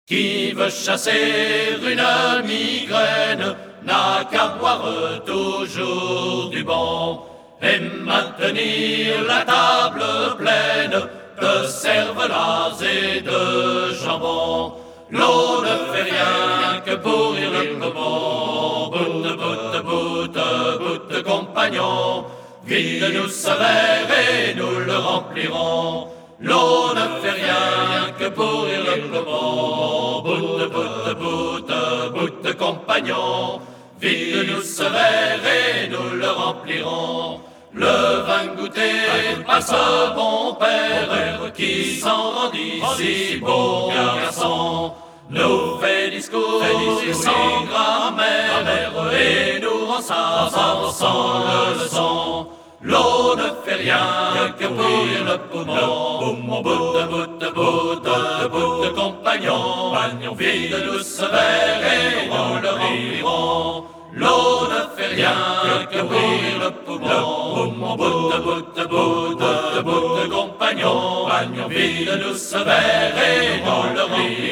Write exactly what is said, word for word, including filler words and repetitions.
Qui veut chasser une migraine n'a qu'à boire toujours du bon et maintenir la table pleine de cervelas et de jambon. L'eau ne fait rien que pourrir le poumon. Boute, boute, boute, boute, compagnon, vide-nous ce verre et nous le remplirons. L'eau ne fait rien que pourrir le poumon. Boute, boute, boute, boute, compagnon, vide-nous ce verre et nous le remplirons. Le vin goûté par ce bon père qui s'en rendit si beau garçon nous fait discours sans grammaire et nous rend savants sans leçon. L'eau ne fait rien que pourrir le poumon. Boute, boute, boute, boute, compagnon, vide-nous ce verre et nous le remplirons. L'eau ne fait rien que pourrir le poumon. Boute, boute, boute, boute, compagnon, vide-nous ce verre et nous le remplirons.